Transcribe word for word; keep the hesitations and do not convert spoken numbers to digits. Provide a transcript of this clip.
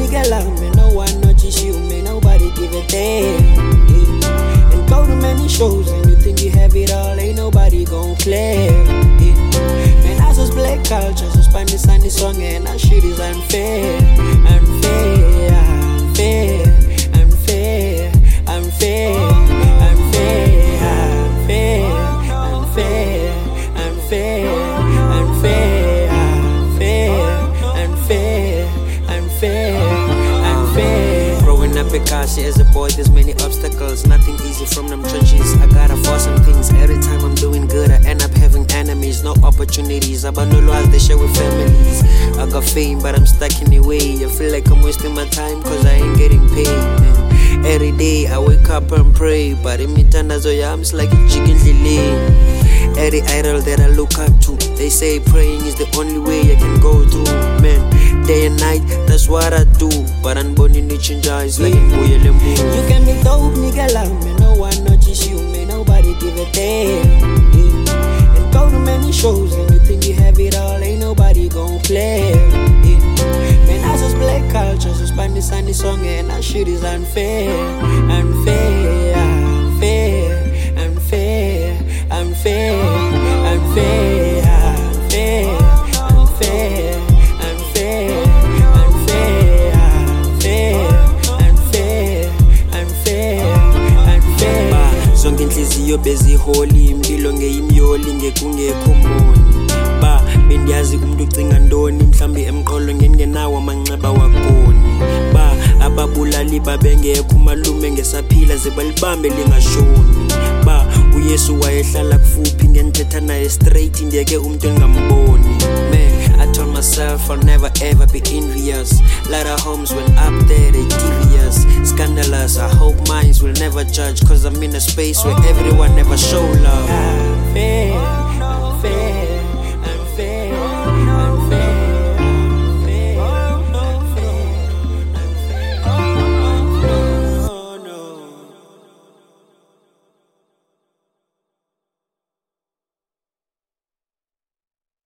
nigga love me, no one notice you, me, nobody give a damn. Yeah. And go to many shows and you think you have it all, ain't nobody gon' claim. Yeah. Man, I just black culture, so span this and this song and that shit is unfair, unfair, unfair, unfair, unfair, unfair, unfair, unfair, unfair, unfair, unfair, unfair, unfair. Growing up in Kasi as a boy, there's many obstacles, nothing easy from them trenches. I gotta force some things. Every time I'm doing good, I end up having enemies, no opportunities. I no laws, they share with families. I got fame, but I'm stuck in the way. I feel like I'm wasting my time, cause I ain't getting paid, man. Every day I wake up and pray, but in me tandazo yams like a chicken delay. Every idol that I look up to, they say praying is the only way I can go through, man. Day and night, that's what I do. But I'm born in the change eyes like in Boyele Moon. You can be dope, nigga, love me, no one notice you, man, nobody give a damn. Yeah. And go to many shows and you think you have it all, ain't nobody gon' play. Yeah. Man, I just black culture, so span this and this song and that shit is unfair, unfair, unfair, unfair, unfair, unfair, unfair, unfair, unfair, unfair, unfair, unfair, unfair. Ba zonke inhliziyo beziholi, impilo ngeyimyoli ngekungekho moni. Ba bendiyazi umuntu ucinga ntoni, mhlambi emqolo ngengenawo amanxeba wakoni. Ba ababulali babengekho umalume ngesaphila zebalibambe lingashoni. Ba uYesu wayehlala kufuphi ngenithetha naye straight ndiyeke umuntu engamboni. Man, I told myself I'll never ever be envious. Lot of homes went up there, they devious, scandalous. I hope minds will never judge, cause I'm in a space where everyone never show love. Unfair, unfair.